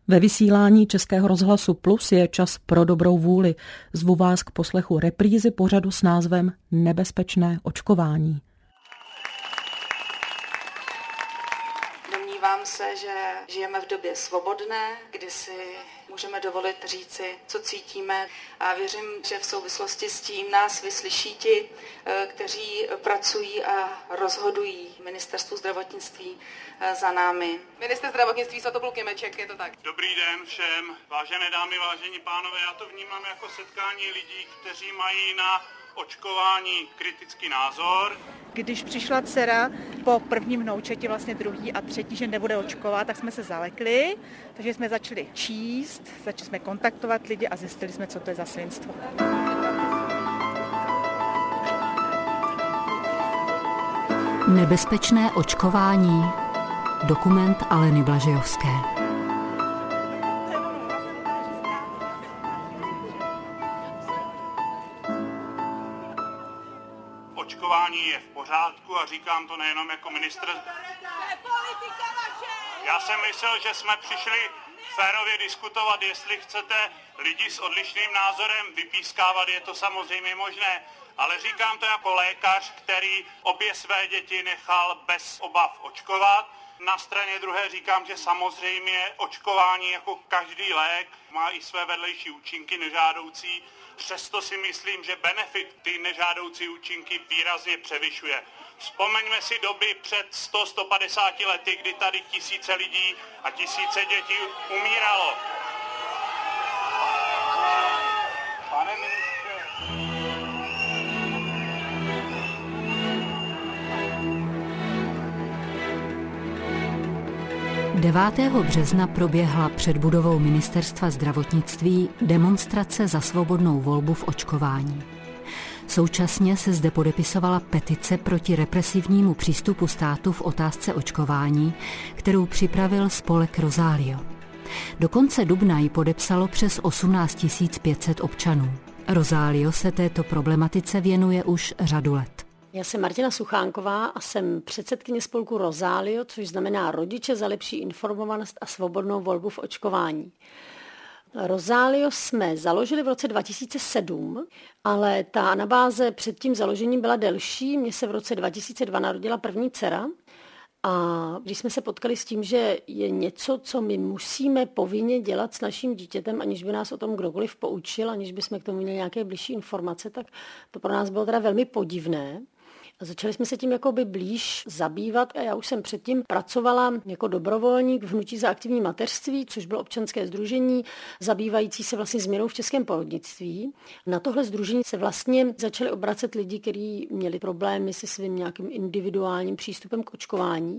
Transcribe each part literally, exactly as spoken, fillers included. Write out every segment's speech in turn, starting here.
Ve vysílání Českého rozhlasu Plus je čas pro dobrou vůli. Zvu vás k poslechu reprízy pořadu s názvem Nebezpečné očkování. Domnívám se, že žijeme v době svobodné, kdy si můžeme dovolit říci, co cítíme, a věřím, že v souvislosti s tím nás vyslyší ti, kteří pracují a rozhodují Ministerstvu zdravotnictví za námi. Ministr zdravotnictví Svatopluk Němeček, je to tak? Dobrý den všem, vážené dámy, vážení pánové, já to vnímám jako setkání lidí, kteří mají na očkování kritický názor. Když přišla dcera po prvním vnoučeti, vlastně druhý a třetí, že nebude očkovat, tak jsme se zalekli, takže jsme začali číst, začali jsme kontaktovat lidi a zjistili jsme, co to je za svinstvo. Nebezpečné očkování. Dokument Aleny Blažejovské. Očkování je v pořádku a říkám to nejenom jako ministr. Já jsem myslel, že jsme přišli férově diskutovat, jestli chcete lidi s odlišným názorem vypískávat, je to samozřejmě možné, ale říkám to jako lékař, který obě své děti nechal bez obav očkovat. Na straně druhé říkám, že samozřejmě očkování jako každý lék má i své vedlejší účinky nežádoucí. Přesto si myslím, že benefit ty nežádoucí účinky výrazně převyšuje. Vzpomeňme si doby před sto až sto padesát lety, kdy tady tisíce lidí a tisíce dětí umíralo. Pane ministře. devátého března proběhla před budovou Ministerstva zdravotnictví demonstrace za svobodnou volbu v očkování. Současně se zde podepisovala petice proti represivnímu přístupu státu v otázce očkování, kterou připravil spolek Rosalio. Do konce dubna ji podepsalo přes osmnáct tisíc pět set občanů. Rosalio se této problematice věnuje už řadu let. Já jsem Martina Suchánková a jsem předsedkyně spolku Rosalio, což znamená Rodiče za lepší informovanost a svobodnou volbu v očkování. Rosalio jsme založili v roce dva tisíce sedm, ale ta anabáze před tím založením byla delší. Mně se v roce dva tisíce dva narodila první dcera a když jsme se potkali s tím, že je něco, co my musíme povinně dělat s naším dítětem, aniž by nás o tom kdokoliv poučil, aniž bychom k tomu měli nějaké bližší informace, tak to pro nás bylo teda velmi podivné. A začali jsme se tím jakoby blíž zabývat a já už jsem předtím pracovala jako dobrovolník v Hnutí za aktivní mateřství, což bylo občanské sdružení zabývající se vlastně změnou v českém porodnictví. Na tohle sdružení se vlastně začali obracet lidi, kteří měli problémy se svým nějakým individuálním přístupem k očkování.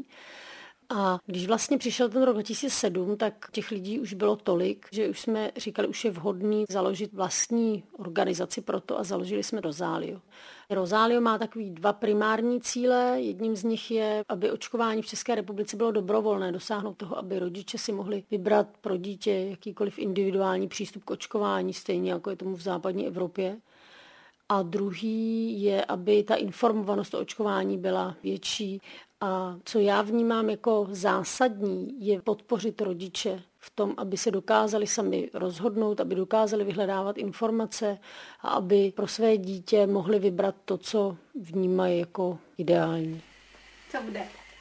A když vlastně přišel ten rok dva tisíce sedm, tak těch lidí už bylo tolik, že už jsme říkali, už je vhodný založit vlastní organizaci pro to a založili jsme Rosalio. Rosalio má takový dva primární cíle. Jedním z nich je, aby očkování v České republice bylo dobrovolné, dosáhnout toho, aby rodiče si mohli vybrat pro dítě jakýkoliv individuální přístup k očkování, stejně jako je tomu v západní Evropě. A druhý je, aby ta informovanost o očkování byla větší. A co já vnímám jako zásadní, je podpořit rodiče v tom, aby se dokázali sami rozhodnout, aby dokázali vyhledávat informace a aby pro své dítě mohli vybrat to, co vnímají jako ideální. Co bude?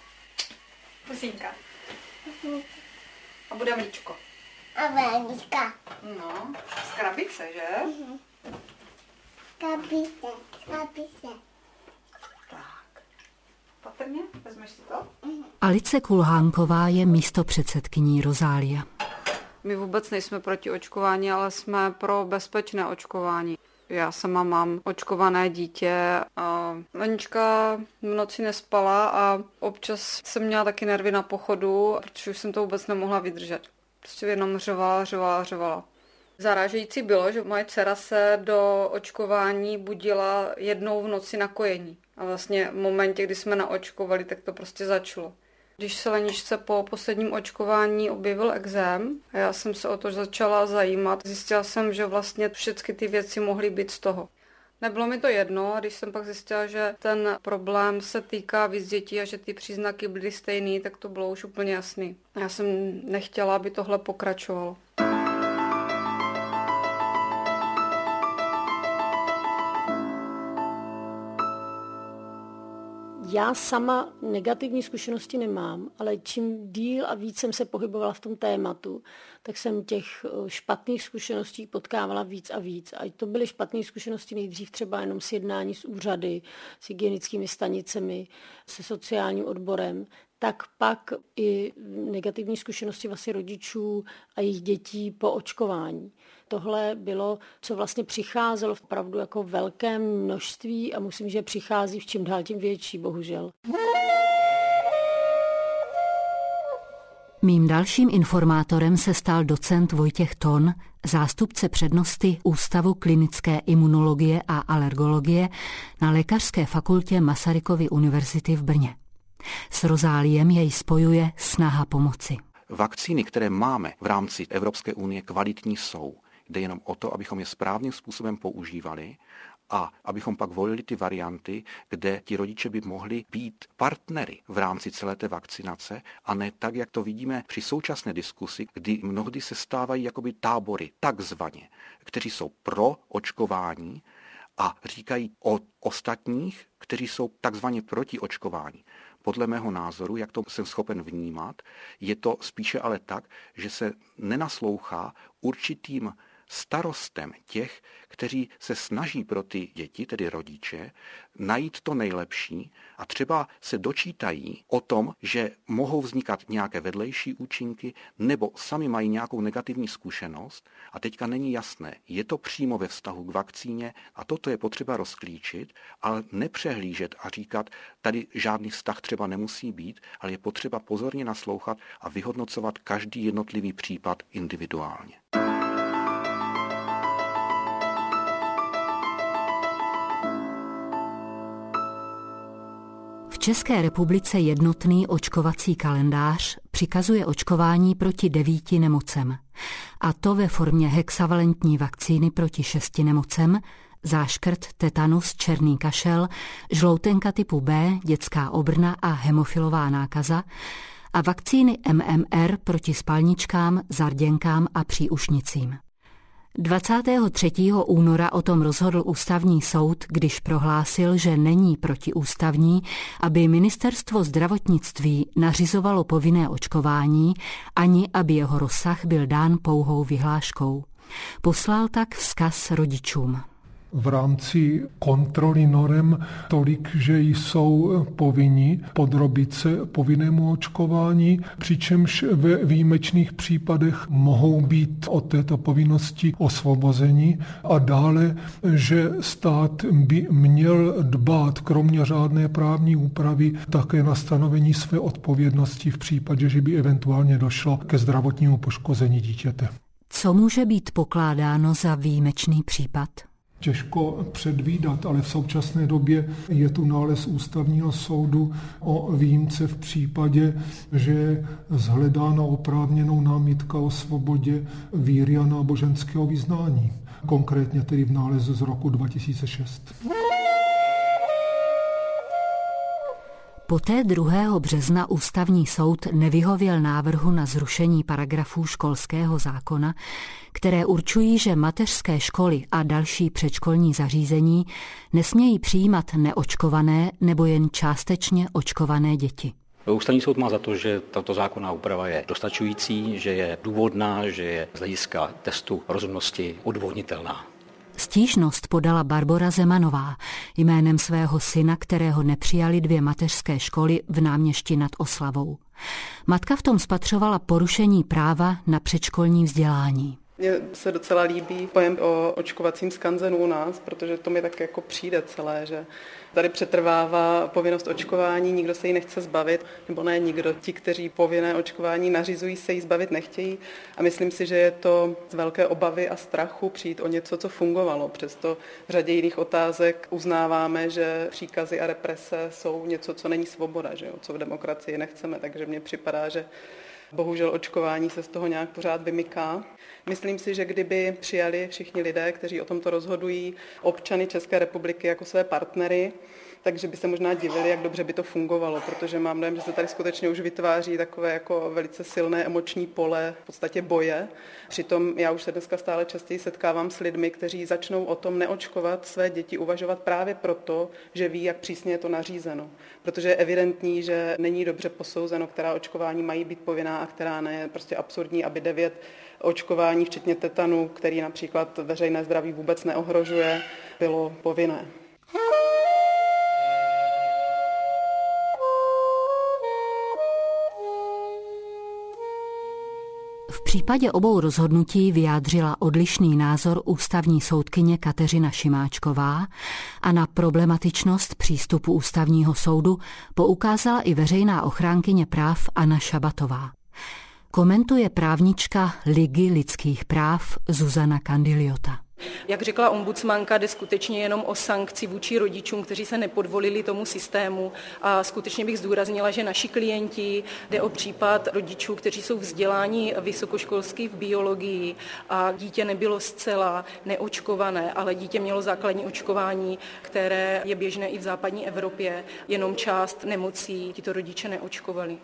Pusínka. A bude mlíčko. A mlíčka. No, z krabice, že? Mhm. Krabice, krabice. Tak. Patrně, vezmeš si to? Alice Kulhánková je místopředsedkyní Rosalia. My vůbec nejsme proti očkování, ale jsme pro bezpečné očkování. Já sama mám očkované dítě a Lenička v noci nespala a občas jsem měla taky nervy na pochodu, protože už jsem to vůbec nemohla vydržet. Prostě jenom řvala, řvala, řvala. Zarážející bylo, že moje dcera se do očkování budila jednou v noci na kojení. A vlastně v momentě, kdy jsme naočkovali, tak to prostě začalo. Když se Leničce po posledním očkování objevil ekzém, a já jsem se o to začala zajímat, zjistila jsem, že vlastně všechny ty věci mohly být z toho. Nebylo mi to jedno, a když jsem pak zjistila, že ten problém se týká víc dětí a že ty příznaky byly stejný, tak to bylo už úplně jasný. Já jsem nechtěla, aby tohle pokračovalo. Já sama negativní zkušenosti nemám, ale čím díl a víc jsem se pohybovala v tom tématu, tak jsem těch špatných zkušeností potkávala víc a víc. A to byly špatné zkušenosti nejdřív třeba jenom s jednání s úřady, s hygienickými stanicemi, se sociálním odborem, tak pak i negativní zkušenosti vlastně rodičů a jejich dětí po očkování. Tohle bylo, co vlastně přicházelo opravdu jako velké množství a musím, že přichází v čím dál tím větší, bohužel. Mým dalším informátorem se stal docent Vojtěch Ton, zástupce přednosty Ústavu klinické imunologie a alergologie na Lékařské fakultě Masarykovy univerzity v Brně. S Rozáliem jej spojuje snaha pomoci. Vakcíny, které máme v rámci Evropské unie, kvalitní jsou. Jde jenom o to, abychom je správným způsobem používali a abychom pak volili ty varianty, kde ti rodiče by mohli být partnery v rámci celé té vakcinace a ne tak, jak to vidíme při současné diskusi, kdy mnohdy se stávají jakoby tábory, takzvaně, kteří jsou pro očkování a říkají o ostatních, kteří jsou takzvaně proti očkování. Podle mého názoru, jak to jsem schopen vnímat, je to spíše ale tak, že se nenaslouchá určitým starostem těch, kteří se snaží pro ty děti, tedy rodiče, najít to nejlepší a třeba se dočítají o tom, že mohou vznikat nějaké vedlejší účinky nebo sami mají nějakou negativní zkušenost a teďka není jasné, je to přímo ve vztahu k vakcíně a toto je potřeba rozklíčit, ale nepřehlížet a říkat, tady žádný vztah třeba nemusí být, ale je potřeba pozorně naslouchat a vyhodnocovat každý jednotlivý případ individuálně. V České republice jednotný očkovací kalendář přikazuje očkování proti devíti nemocem. A to ve formě hexavalentní vakcíny proti šesti nemocem, záškrt, tetanus, černý kašel, žloutenka typu B, dětská obrna a hemofilová nákaza a vakcíny M M R proti spalničkám, zarděnkám a příušnicím. dvacátého třetího února o tom rozhodl ústavní soud, když prohlásil, že není protiústavní, aby ministerstvo zdravotnictví nařizovalo povinné očkování, ani aby jeho rozsah byl dán pouhou vyhláškou. Poslal tak vzkaz rodičům. V rámci kontroly norem tolik, že jsou povinni podrobit se povinnému očkování, přičemž ve výjimečných případech mohou být od této povinnosti osvobozeni a dále, že stát by měl dbát kromě řádné právní úpravy také na stanovení své odpovědnosti v případě, že by eventuálně došlo ke zdravotnímu poškození dítěte. Co může být pokládáno za výjimečný případ? Těžko předvídat, ale v současné době je tu nález ústavního soudu o výjimce v případě, že je shledána oprávněnou námitka o svobodě víry a náboženského vyznání. Konkrétně tedy v nálezu z roku dva tisíce šest. Poté druhého března ústavní soud nevyhověl návrhu na zrušení paragrafů školského zákona, které určují, že mateřské školy a další předškolní zařízení nesmějí přijímat neočkované nebo jen částečně očkované děti. Ústavní soud má za to, že tato zákonná úprava je dostačující, že je důvodná, že je z hlediska testu rozumnosti odůvodnitelná. Stížnost podala Barbora Zemanová jménem svého syna, kterého nepřijali dvě mateřské školy v Náměšti nad Oslavou. Matka v tom spatřovala porušení práva na předškolní vzdělání. Mně se docela líbí pojem o očkovacím skanzenu u nás, protože to mi tak jako přijde celé, že tady přetrvává povinnost očkování, nikdo se jí nechce zbavit, nebo ne nikdo. Ti, kteří povinné očkování nařizují, se jí zbavit nechtějí a myslím si, že je to z velké obavy a strachu přijít o něco, co fungovalo. Přesto v řadě jiných otázek uznáváme, že příkazy a represe jsou něco, co není svoboda, že jo? Co v demokracii nechceme, takže mně připadá, že Bohužel očkování se z toho nějak pořád vymyká. Myslím si, že kdyby přijali všichni lidé, kteří o tomto rozhodují, občany České republiky jako své partnery, takže by se možná divili, jak dobře by to fungovalo, protože mám dojem, že se tady skutečně už vytváří takové jako velice silné emoční pole, v podstatě boje. Přitom já už se dneska stále častěji setkávám s lidmi, kteří začnou o tom neočkovat své děti uvažovat právě proto, že ví, jak přísně je to nařízeno. Protože je evidentní, že není dobře posouzeno, která očkování mají být povinná a která ne. Je prostě absurdní, aby devět očkování, včetně tetanu, který například veřejné zdraví vůbec neohrožuje, bylo povinné. V případě obou rozhodnutí vyjádřila odlišný názor ústavní soudkyně Kateřina Šimáčková a na problematičnost přístupu ústavního soudu poukázala i veřejná ochránkyně práv Anna Šabatová. Komentuje právnička Ligy lidských práv Zuzana Kandiliota. Jak řekla ombudsmanka, jde skutečně jenom o sankci vůči rodičům, kteří se nepodvolili tomu systému, a skutečně bych zdůraznila, že naši klienti, jde o případ rodičů, kteří jsou vzděláni vysokoškolsky v biologii a dítě nebylo zcela neočkované, ale dítě mělo základní očkování, které je běžné i v západní Evropě, jenom část nemocí tito rodiče neočkovali.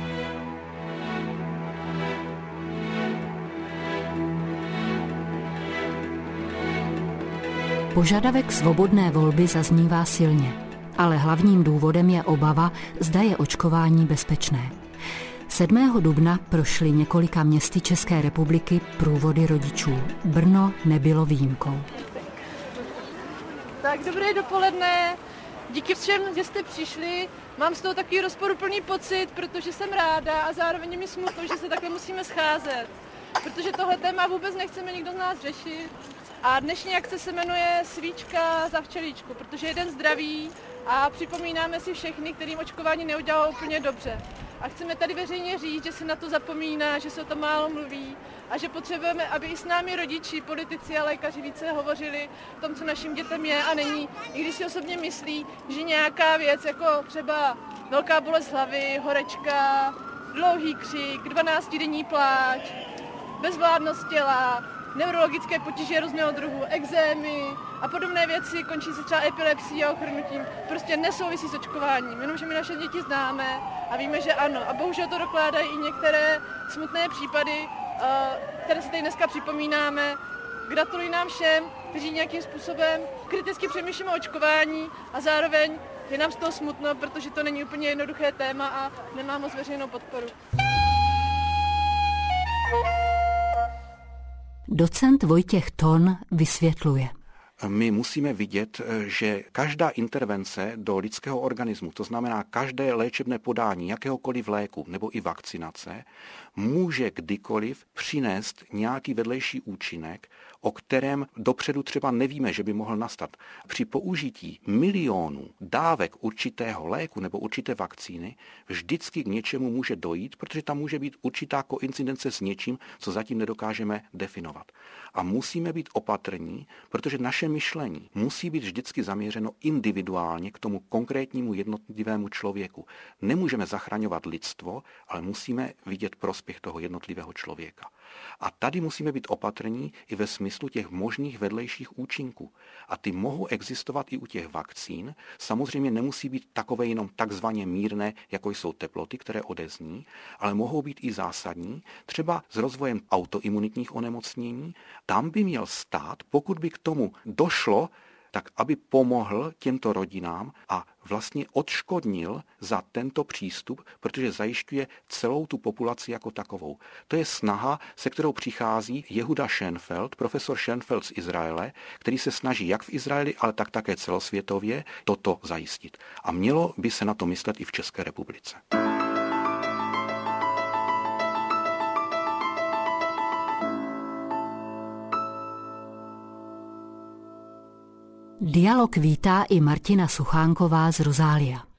Požadavek svobodné volby zaznívá silně, ale hlavním důvodem je obava, zda je očkování bezpečné. sedmého dubna prošly několika městy České republiky průvody rodičů. Brno nebylo výjimkou. Tak dobré dopoledne, díky všem, že jste přišli. Mám z toho takový rozporuplný pocit, protože jsem ráda a zároveň je mi smutno, že se takhle musíme scházet. Protože tohle téma vůbec nechceme nikdo z nás řešit. A dnešní akce se jmenuje Svíčka za včelíčku, protože jeden zdraví a připomínáme si všechny, kterým očkování neudělalo úplně dobře. A chceme tady veřejně říct, že se na to zapomíná, že se o tom málo mluví a že potřebujeme, aby i s námi rodiči, politici a lékaři více hovořili o tom, co našim dětem je a není. I když si osobně myslí, že nějaká věc, jako třeba velká bolest hlavy, horečka, dlouhý křik, dvanáctidenní pláč, bezvládnost těla, neurologické potíže různého druhu, ekzémy a podobné věci, končí se třeba epilepsií a ochrnutím, prostě nesouvisí s očkováním, jenomže my naše děti známe a víme, že ano. A bohužel to dokládají i některé smutné případy, které si tady dneska připomínáme. Gratuluji nám všem, kteří nějakým způsobem kriticky přemýšlíme o očkování a zároveň je nám z toho smutno, protože to není úplně jednoduché téma a nemá moc veřejnou podporu. Docent Vojtěch Thon vysvětluje. My musíme vidět, že každá intervence do lidského organismu, to znamená každé léčebné podání jakéhokoliv léku nebo i vakcinace, může kdykoliv přinést nějaký vedlejší účinek, o kterém dopředu třeba nevíme, že by mohl nastat. Při použití milionů dávek určitého léku nebo určité vakcíny vždycky k něčemu může dojít, protože tam může být určitá koincidence s něčím, co zatím nedokážeme definovat. A musíme být opatrní, protože naše myšlení musí být vždycky zaměřeno individuálně k tomu konkrétnímu jednotlivému člověku. Nemůžeme zachraňovat lidstvo, ale musíme vidět prospěch toho jednotlivého člověka. A tady musíme být opatrní i ve smyslu těch možných vedlejších účinků. A ty mohou existovat i u těch vakcín. Samozřejmě nemusí být takové jenom takzvaně mírné, jako jsou teploty, které odezní, ale mohou být i zásadní, třeba s rozvojem autoimunitních onemocnění. Tam by měl stát, pokud by k tomu došlo, tak aby pomohl těmto rodinám a vlastně odškodnil za tento přístup, protože zajišťuje celou tu populaci jako takovou. To je snaha, se kterou přichází Jehuda Schenfeld, profesor Schenfeld z Izraele, který se snaží jak v Izraeli, ale tak také celosvětově toto zajistit. A mělo by se na to myslet i v České republice. Dialog vítá i Martina Suchánková z Rozália.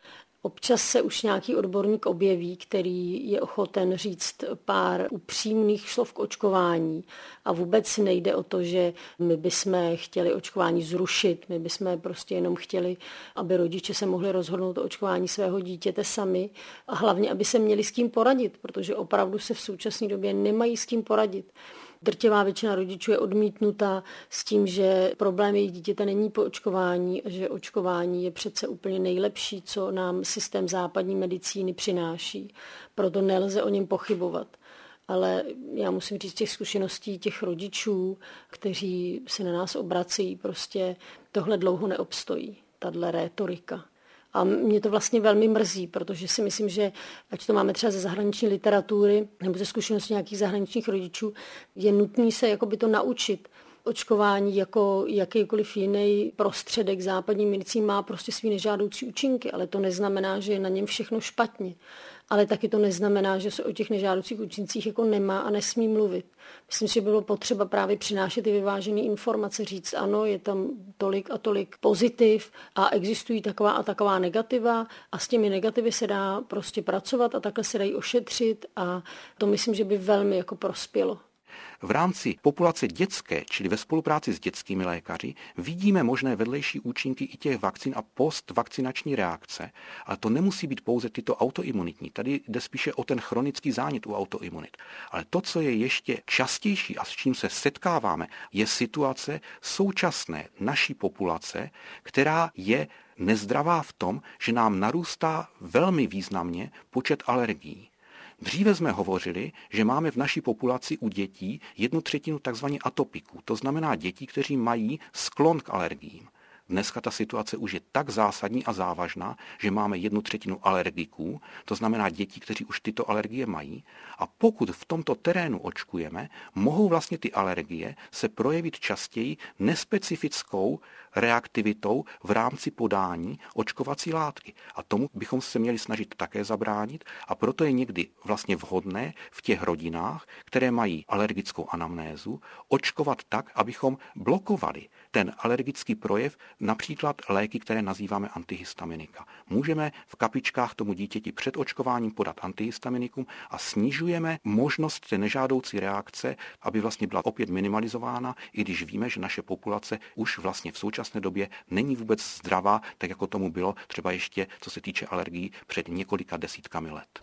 Občas se už nějaký odborník objeví, který je ochoten říct pár upřímných slov k očkování a vůbec nejde o to, že my bychom chtěli očkování zrušit, my bychom prostě jenom chtěli, aby rodiče se mohli rozhodnout o očkování svého dítěte sami a hlavně, aby se měli s kým poradit, protože opravdu se v současné době nemají s kým poradit. Drtivá většina rodičů je odmítnuta s tím, že problém jejich dítěte není po očkování a že očkování je přece úplně nejlepší, co nám systém západní medicíny přináší. Proto nelze o něm pochybovat. Ale já musím říct, těch zkušeností těch rodičů, kteří se na nás obracejí, prostě tohle dlouho neobstojí, tahle rétorika. A mě to vlastně velmi mrzí, protože si myslím, že ať to máme třeba ze zahraniční literatury nebo ze zkušeností nějakých zahraničních rodičů, je nutné se jakoby to naučit. Očkování jako jakýkoliv jiný prostředek západní medicíny má prostě svý nežádoucí účinky, ale to neznamená, že je na něm všechno špatně. Ale taky to neznamená, že se o těch nežádoucích účincích jako nemá a nesmí mluvit. Myslím si, že bylo potřeba právě přinášet i vyvážené informace, říct ano, je tam tolik a tolik pozitiv a existují taková a taková negativa a s těmi negativy se dá prostě pracovat a takhle se dají ošetřit a to myslím, že by velmi jako prospělo. V rámci populace dětské, čili ve spolupráci s dětskými lékaři, vidíme možné vedlejší účinky i těch vakcín a postvakcinační reakce. Ale to nemusí být pouze tyto autoimunitní. Tady jde spíše o ten chronický zánět u autoimunit. Ale to, co je ještě častější a s čím se setkáváme, je situace současné naší populace, která je nezdravá v tom, že nám narůstá velmi významně počet alergií. Dříve jsme hovořili, že máme v naší populaci u dětí jednu třetinu takzvaně atopiků, to znamená dětí, kteří mají sklon k alergiím. Dneska ta situace už je tak zásadní a závažná, že máme jednu třetinu alergiků, to znamená dětí, kteří už tyto alergie mají. A pokud v tomto terénu očkujeme, mohou vlastně ty alergie se projevit častěji nespecifickou reaktivitou v rámci podání očkovací látky. A tomu bychom se měli snažit také zabránit a proto je někdy vlastně vhodné v těch rodinách, které mají alergickou anamnézu, očkovat tak, abychom blokovali ten alergický projev, například léky, které nazýváme antihistaminika. Můžeme v kapičkách tomu dítěti před očkováním podat antihistaminikum a snižujeme možnost té nežádoucí reakce, aby vlastně byla opět minimalizována, i když víme, že naše populace už vlastně v současné době není vůbec zdravá, tak jako tomu bylo třeba ještě, co se týče alergií, před několika desítkami let.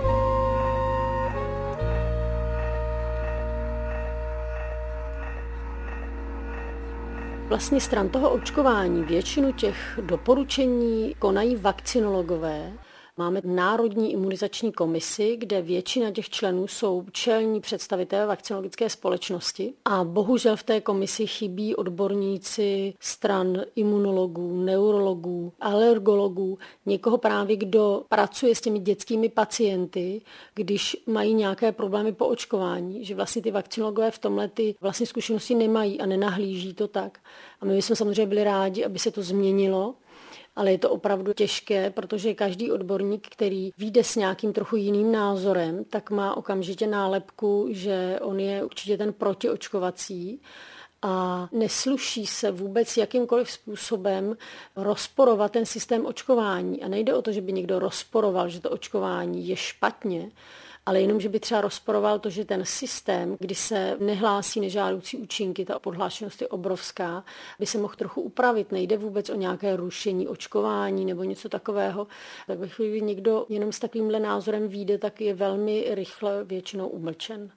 Vlastně stran toho očkování většinu těch doporučení konají vakcinologové. Máme Národní imunizační komisi, kde většina těch členů jsou čelní představitelé vakcinologické společnosti a bohužel v té komisi chybí odborníci stran imunologů, neurologů, alergologů, někoho právě, kdo pracuje s těmi dětskými pacienty, když mají nějaké problémy po očkování, že vlastně ty vakcinologové v tomhle ty vlastně zkušenosti nemají a nenahlíží to tak. A my bychom samozřejmě byli rádi, aby se to změnilo, ale je to opravdu těžké, protože každý odborník, který vyjde s nějakým trochu jiným názorem, tak má okamžitě nálepku, že on je určitě ten protiočkovací a nesluší se vůbec jakýmkoliv způsobem rozporovat ten systém očkování. A nejde o to, že by někdo rozporoval, že to očkování je špatně, ale jenom, že by třeba rozporoval to, že ten systém, kdy se nehlásí nežádoucí účinky, ta podhlášenost je obrovská, by se mohl trochu upravit. Nejde vůbec o nějaké rušení očkování nebo něco takového. Tak ve chvíli, kdy někdo jenom s takovýmhle názorem vyjde, tak je velmi rychle většinou umlčen.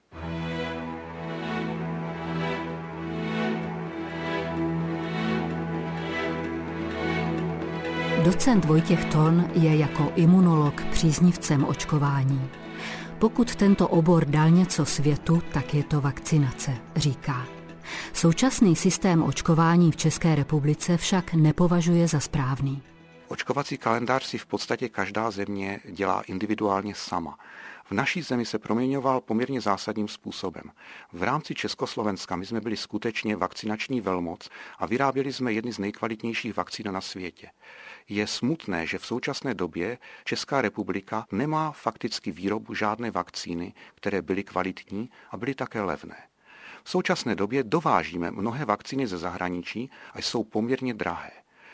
Docent Vojtěch Thon je jako imunolog příznivcem očkování. Pokud tento obor dal něco světu, tak je to vakcinace, říká. Současný systém očkování v České republice však nepovažuje za správný. Očkovací kalendář si v podstatě každá země dělá individuálně sama. V naší zemi se proměňoval poměrně zásadním způsobem. V rámci Československa my jsme byli skutečně vakcinační velmoc a vyráběli jsme jedny z nejkvalitnějších vakcín na světě. Je smutné, že v současné době Česká republika nemá fakticky výrobu žádné vakcíny, které byly kvalitní a byly také levné. V současné době dovážíme mnohé vakcíny ze zahraničí a jsou poměrně drahé.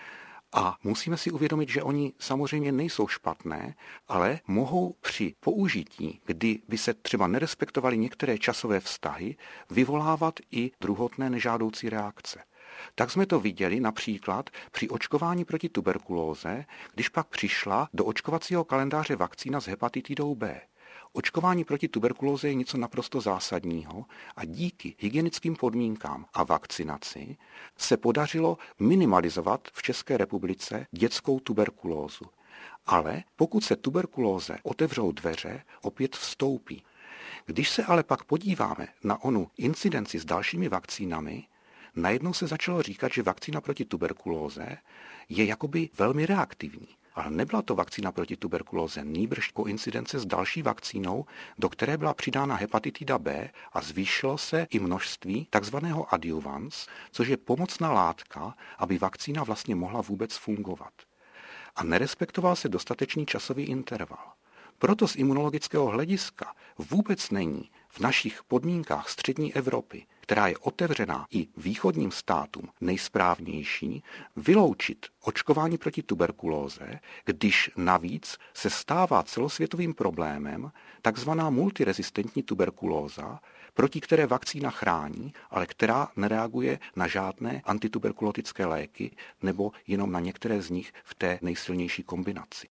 A musíme si uvědomit, že oni samozřejmě nejsou špatné, ale mohou při použití, kdy by se třeba nerespektovaly některé časové vztahy, vyvolávat i druhotné nežádoucí reakce. Tak jsme to viděli například při očkování proti tuberkulóze, když pak přišla do očkovacího kalendáře vakcína s hepatitidou B. Očkování proti tuberkulóze je něco naprosto zásadního a díky hygienickým podmínkám a vakcinaci se podařilo minimalizovat v České republice dětskou tuberkulózu. Ale pokud se tuberkulóze otevřou dveře, opět vstoupí. Když se ale pak podíváme na onu incidenci s dalšími vakcínami, najednou se začalo říkat, že vakcína proti tuberkulóze je jakoby velmi reaktivní. Ale nebyla to vakcína proti tuberkulóze, nýbrž koincidence s další vakcínou, do které byla přidána hepatitida B a zvýšilo se i množství takzvaného adjuvans, což je pomocná látka, aby vakcína vlastně mohla vůbec fungovat. A nerespektoval se dostatečný časový interval. Proto z imunologického hlediska vůbec není v našich podmínkách střední Evropy, která je otevřená i východním státům, nejsprávnější vyloučit očkování proti tuberkulóze, když navíc se stává celosvětovým problémem takzvaná multirezistentní tuberkulóza, proti které vakcína chrání, ale která nereaguje na žádné antituberkulotické léky nebo jenom na některé z nich v té nejsilnější kombinaci.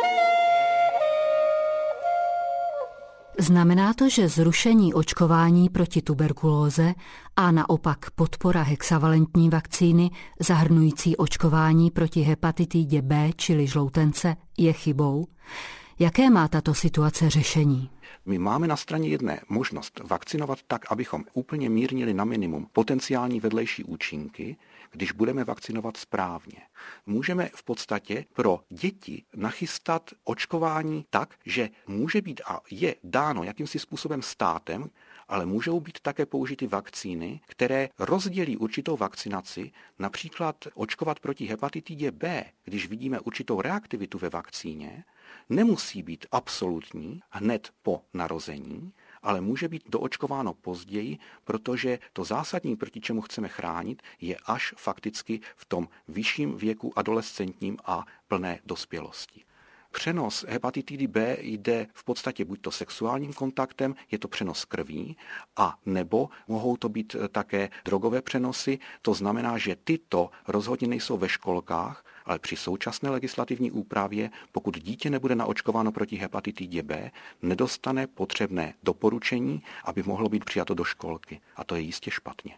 Znamená to, že zrušení očkování proti tuberkulóze a naopak podpora hexavalentní vakcíny zahrnující očkování proti hepatitidě B, čili žloutence, je chybou? Jaké má tato situace řešení? My máme na straně jedné možnost vakcinovat tak, abychom úplně mírnili na minimum potenciální vedlejší účinky, když budeme vakcinovat správně. Můžeme v podstatě pro děti nachystat očkování tak, že může být a je dáno jakýmsi způsobem státem, ale můžou být také použity vakcíny, které rozdělí určitou vakcinaci, například očkovat proti hepatitidě B, když vidíme určitou reaktivitu ve vakcíně, nemusí být absolutní hned po narození, ale může být doočkováno později, protože to zásadní, proti čemu chceme chránit, je až fakticky v tom vyšším věku adolescentním a plné dospělosti. Přenos hepatitidy B jde v podstatě buď to sexuálním kontaktem, je to přenos krví, a nebo mohou to být také drogové přenosy. To znamená, že tyto rozhodně nejsou ve školkách, ale při současné legislativní úpravě, pokud dítě nebude naočkováno proti hepatitidě B, nedostane potřebné doporučení, aby mohlo být přijato do školky. A to je jistě špatně.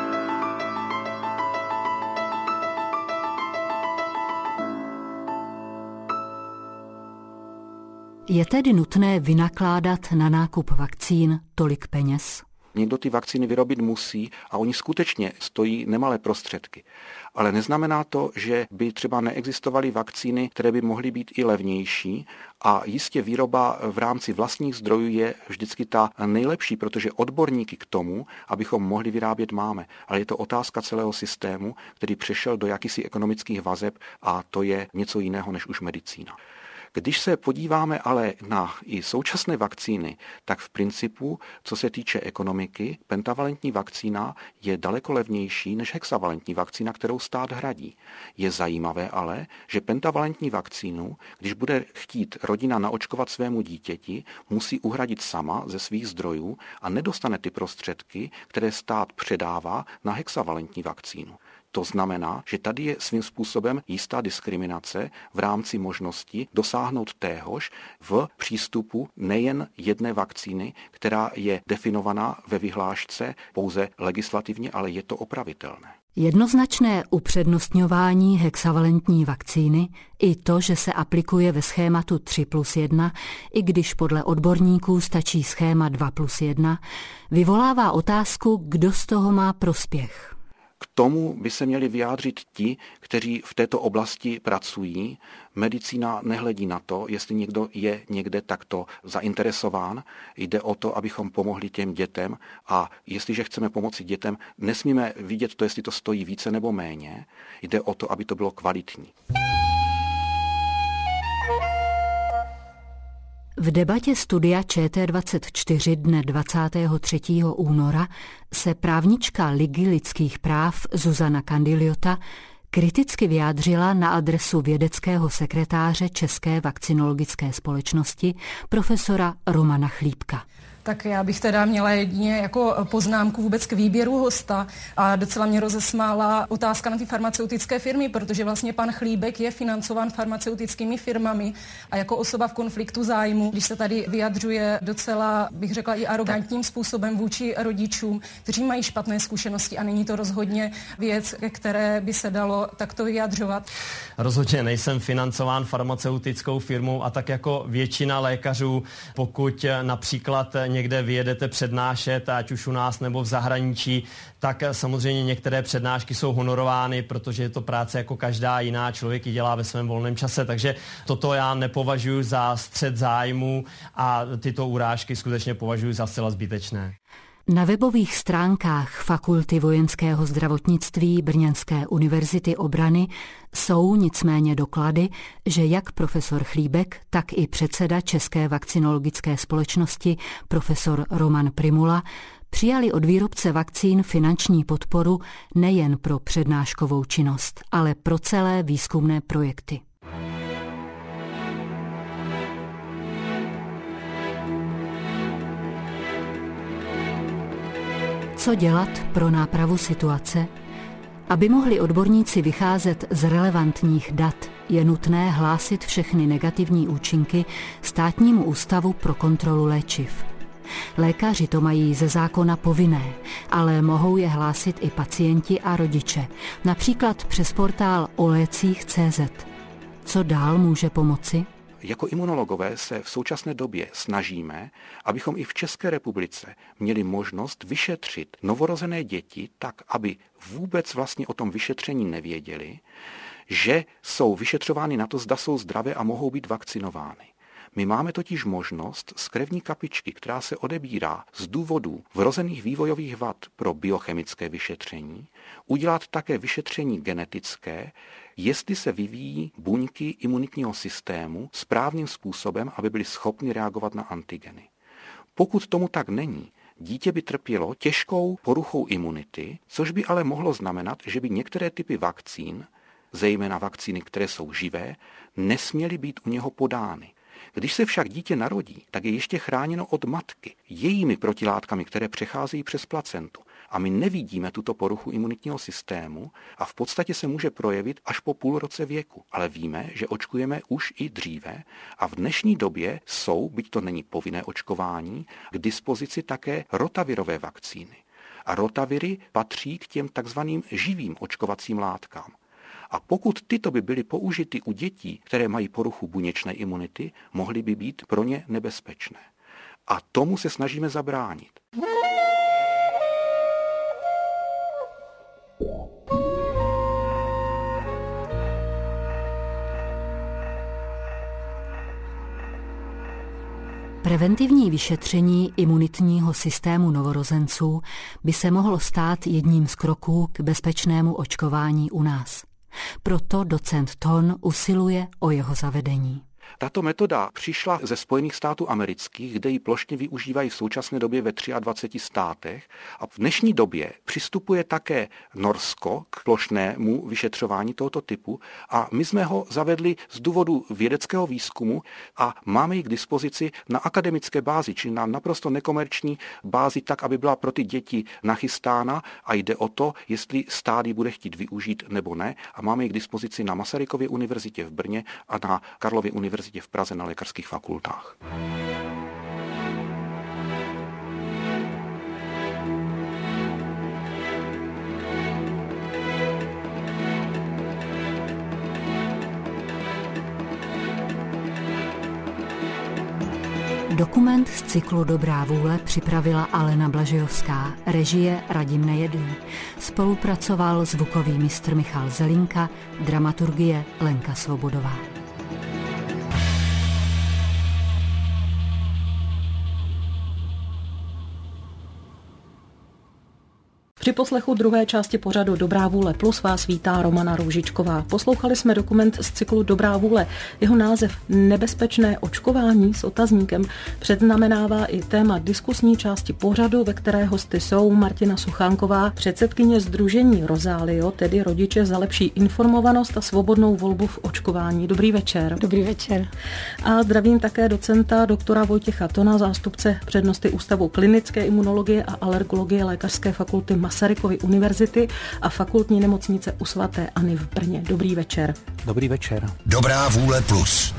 Je tedy nutné vynakládat na nákup vakcín tolik peněz? Někdo ty vakcíny vyrobit musí a oni skutečně stojí nemalé prostředky. Ale neznamená to, že by třeba neexistovaly vakcíny, které by mohly být i levnější, a jistě výroba v rámci vlastních zdrojů je vždycky ta nejlepší, protože odborníky k tomu, abychom mohli vyrábět, máme. Ale je to otázka celého systému, který přešel do jakýsi ekonomických vazeb, a to je něco jiného než už medicína. Když se podíváme ale na i současné vakcíny, tak v principu, co se týče ekonomiky, pentavalentní vakcína je daleko levnější než hexavalentní vakcína, kterou stát hradí. Je zajímavé ale, že pentavalentní vakcínu, když bude chtít rodina naočkovat svému dítěti, musí uhradit sama ze svých zdrojů a nedostane ty prostředky, které stát předává na hexavalentní vakcínu. To znamená, že tady je svým způsobem jistá diskriminace v rámci možnosti dosáhnout téhož v přístupu nejen jedné vakcíny, která je definovaná ve vyhlášce pouze legislativně, ale je to opravitelné. Jednoznačné upřednostňování hexavalentní vakcíny i to, že se aplikuje ve schématu tři plus jedna, i když podle odborníků stačí schéma dva plus jedna, vyvolává otázku, kdo z toho má prospěch. K tomu by se měli vyjádřit ti, kteří v této oblasti pracují. Medicína nehledí na to, jestli někdo je někde takto zainteresován. Jde o to, abychom pomohli těm dětem, a jestliže chceme pomoci dětem, nesmíme vidět to, jestli to stojí více nebo méně. Jde o to, aby to bylo kvalitní. V debatě studia Č T dvacet čtyři dne dvacátého třetího února se právnička Ligy lidských práv Zuzana Candigliota kriticky vyjádřila na adresu vědeckého sekretáře České vakcinologické společnosti profesora Romana Chlíbka. Tak já bych teda měla jedině jako poznámku vůbec k výběru hosta a docela mě rozesmála otázka na ty farmaceutické firmy, protože vlastně pan Chlíbek je financován farmaceutickými firmami a jako osoba v konfliktu zájmu, když se tady vyjadřuje docela, bych řekla, i arrogantním způsobem vůči rodičům, kteří mají špatné zkušenosti a není to rozhodně věc, ke které by se dalo takto vyjadřovat. Rozhodně nejsem financován farmaceutickou firmou a tak jako většina lékařů, pokud například někde vyjedete přednášet, ať už u nás nebo v zahraničí, tak samozřejmě některé přednášky jsou honorovány, protože je to práce jako každá jiná, člověk ji dělá ve svém volném čase, takže toto já nepovažuji za střet zájmu a tyto urážky skutečně považuji za zcela zbytečné. Na webových stránkách Fakulty vojenského zdravotnictví Brněnské univerzity obrany jsou nicméně doklady, že jak profesor Chlíbek, tak i předseda České vakcinologické společnosti profesor Roman Primula přijali od výrobce vakcín finanční podporu nejen pro přednáškovou činnost, ale pro celé výzkumné projekty. Co dělat pro nápravu situace? Aby mohli odborníci vycházet z relevantních dat, je nutné hlásit všechny negativní účinky Státnímu ústavu pro kontrolu léčiv. Lékaři to mají ze zákona povinné, ale mohou je hlásit i pacienti a rodiče, například přes portál o lécích tečka cé zet. Co dál může pomoci? Jako imunologové se v současné době snažíme, abychom i v České republice měli možnost vyšetřit novorozené děti tak, aby vůbec vlastně o tom vyšetření nevěděli, že jsou vyšetřovány na to, zda jsou zdravé a mohou být vakcinovány. My máme totiž možnost z krevní kapičky, která se odebírá z důvodů vrozených vývojových vad pro biochemické vyšetření, udělat také vyšetření genetické, jestli se vyvíjí buňky imunitního systému správným způsobem, aby byly schopny reagovat na antigeny. Pokud tomu tak není, dítě by trpělo těžkou poruchou imunity, což by ale mohlo znamenat, že by některé typy vakcín, zejména vakcíny, které jsou živé, nesměly být u něho podány. Když se však dítě narodí, tak je ještě chráněno od matky jejími protilátkami, které přecházejí přes placentu. A my nevidíme tuto poruchu imunitního systému a v podstatě se může projevit až po půl roce věku. Ale víme, že očkujeme už i dříve a v dnešní době jsou, byť to není povinné očkování, k dispozici také rotavirové vakcíny. A rotaviry patří k těm takzvaným živým očkovacím látkám. A pokud tyto by byly použity u dětí, které mají poruchu buněčné imunity, mohly by být pro ně nebezpečné. A tomu se snažíme zabránit. Preventivní vyšetření imunitního systému novorozenců by se mohlo stát jedním z kroků k bezpečnému očkování u nás. Proto docent Thon usiluje o jeho zavedení. Tato metoda přišla ze Spojených států amerických, kde ji plošně využívají v současné době ve dvaceti třech státech. A v dnešní době přistupuje také Norsko k plošnému vyšetřování tohoto typu a my jsme ho zavedli z důvodu vědeckého výzkumu a máme ji k dispozici na akademické bázi, či na naprosto nekomerční bázi, tak, aby byla pro ty děti nachystána a jde o to, jestli stát ji bude chtít využít nebo ne. A máme ji k dispozici na Masarykově univerzitě v Brně a na Karlově univerzitě v Praze na lékařských fakultách. Dokument z cyklu Dobrá vůle připravila Alena Blažejovská, režie Radim Nejedlý. Spolupracoval zvukový mistr Michal Zelinka, dramaturgie Lenka Svobodová. V Při poslechu druhé části pořadu Dobrá vůle plus vás vítá Romana Růžičková. Poslouchali jsme dokument z cyklu Dobrá vůle. Jeho název Nebezpečné očkování s otazníkem předznamenává i téma diskusní části pořadu, ve které hosty jsou Martina Suchánková, předsedkyně sdružení Rozálio, tedy Rodiče za lepší informovanost a svobodnou volbu v očkování. Dobrý večer. Dobrý večer. A zdravím také docenta doktora Vojtěcha Tona, zástupce přednosty Ústavu klinické imunologie a alergologie Lékařské fakulty Masarykovy univerzity a fakultní nemocnice u svaté Anny v Brně. Dobrý večer. Dobrý večer. Dobrá vůle plus.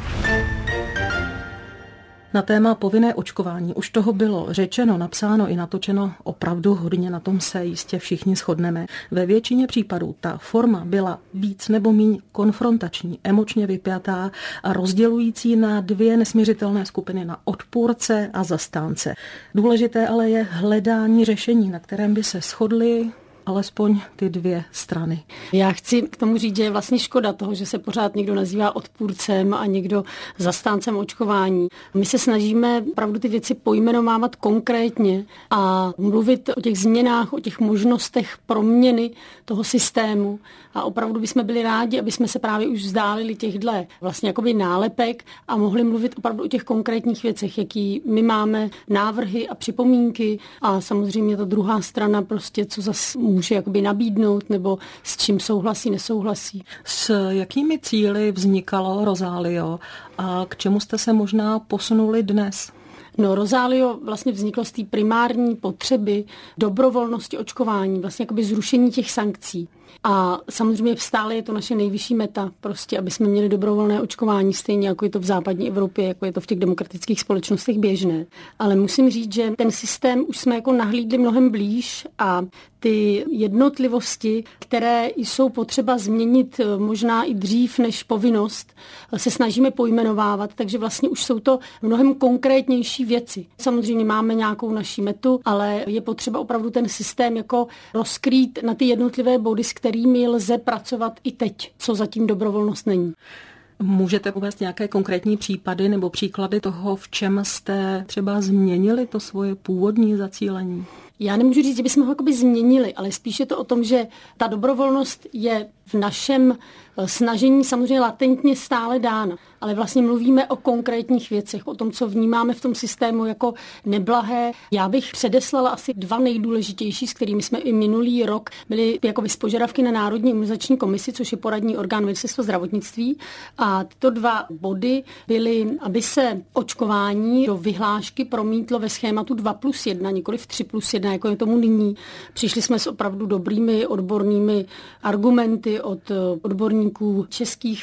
Na téma povinné očkování už toho bylo řečeno, napsáno i natočeno opravdu hodně, na tom se jistě všichni shodneme. Ve většině případů ta forma byla víc nebo míň konfrontační, emočně vypjatá a rozdělující na dvě nesměřitelné skupiny, na odpůrce a zastánce. Důležité ale je hledání řešení, na kterém by se shodli alespoň ty dvě strany. Já chci k tomu říct, že je vlastně škoda toho, že se pořád někdo nazývá odpůrcem a někdo zastáncem očkování. My se snažíme opravdu ty věci pojmenovávat konkrétně a mluvit o těch změnách, o těch možnostech proměny toho systému a opravdu bychom byli rádi, aby jsme se právě už vzdálili těchto vlastně jakoby nálepek a mohli mluvit opravdu o těch konkrétních věcech, jaký my máme návrhy a připomínky a samozřejmě ta druhá strana prostě, co zase může jakoby nabídnout nebo s čím souhlasí, nesouhlasí. S jakými cíli vznikalo Rozálio a k čemu jste se možná posunuli dnes? No, Rozálio vlastně vzniklo z té primární potřeby dobrovolnosti očkování, vlastně jakoby zrušení těch sankcí. A samozřejmě stále je to naše nejvyšší meta, prostě, aby jsme měli dobrovolné očkování, stejně jako je to v západní Evropě, jako je to v těch demokratických společnostech běžné. Ale musím říct, že ten systém už jsme jako nahlídli mnohem blíž a ty jednotlivosti, které jsou potřeba změnit možná i dřív než povinnost, se snažíme pojmenovávat, takže vlastně už jsou to mnohem konkrétnější věci. Samozřejmě máme nějakou naši metu, ale je potřeba opravdu ten systém jako rozkrýt na ty jednotlivé body, s kterými lze pracovat i teď, co zatím dobrovolnost není. Můžete uvést nějaké konkrétní případy nebo příklady toho, v čem jste třeba změnili to svoje původní zacílení? Já nemůžu říct, že bychom ho jakoby změnili, ale spíš je to o tom, že ta dobrovolnost je v našem snažení samozřejmě latentně stále dána. Ale vlastně mluvíme o konkrétních věcech, o tom, co vnímáme v tom systému jako neblahé. Já bych předeslala asi dva nejdůležitější, s kterými jsme i minulý rok byli jakoby z požadavky na Národní imunizační komisi, což je poradní orgán Ministerstva zdravotnictví. A tyto dva body byly, aby se očkování do vyhlášky promítlo ve schématu dva plus jedna, nikoliv tři plus jedna, jako je tomu nyní. Přišli jsme s opravdu dobrými odbornými argumenty od odborníků českých.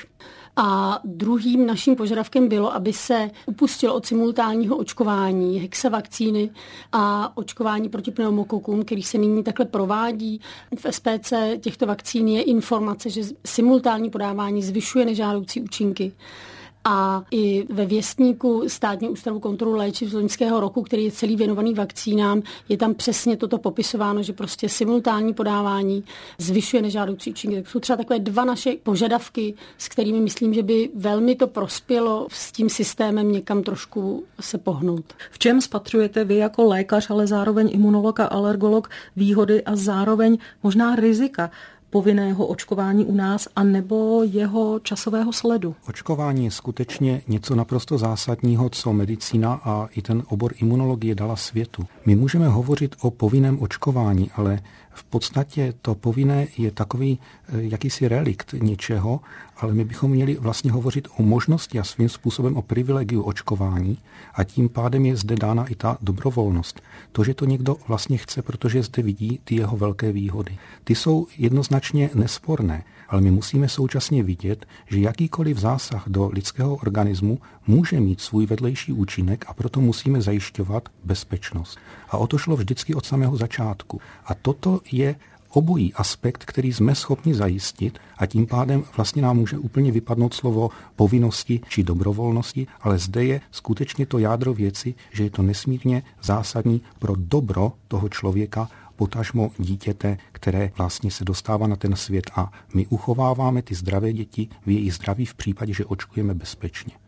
A druhým naším požadavkem bylo, aby se upustilo od simultánního očkování hexavakcíny a očkování proti pneumokokům, který se nyní takhle provádí. V S P C těchto vakcín je informace, že simultánní podávání zvyšuje nežádoucí účinky. A i ve věstníku Státního ústavu kontroly léčiv z loňského roku, který je celý věnovaný vakcínám, je tam přesně toto popisováno, že prostě simultánní podávání zvyšuje nežádoucí účinky. Tak jsou třeba takové dva naše požadavky, s kterými myslím, že by velmi to prospělo s tím systémem někam trošku se pohnout. V čem spatřujete vy jako lékař, ale zároveň imunolog a alergolog výhody a zároveň možná rizika povinného očkování u nás a nebo jeho časového sledu? Očkování je skutečně něco naprosto zásadního, co medicína a i ten obor imunologie dala světu. My můžeme hovořit o povinném očkování, ale v podstatě to povinné je takový jakýsi relikt něčeho, ale my bychom měli vlastně hovořit o možnosti a svým způsobem o privilegiu očkování a tím pádem je zde dána i ta dobrovolnost. To, že to někdo vlastně chce, protože zde vidí ty jeho velké výhody. Ty jsou jednoznačně nesporné, ale my musíme současně vidět, že jakýkoliv zásah do lidského organismu může mít svůj vedlejší účinek a proto musíme zajišťovat bezpečnost. A o to šlo vždycky od samého začátku. A toto je obojí aspekt, který jsme schopni zajistit a tím pádem vlastně nám může úplně vypadnout slovo povinnosti či dobrovolnosti, ale zde je skutečně to jádro věci, že je to nesmírně zásadní pro dobro toho člověka, potažmo dítěte, které vlastně se dostává na ten svět a my uchováváme ty zdravé děti v jejich zdraví v případě, že očkujeme bezpečně.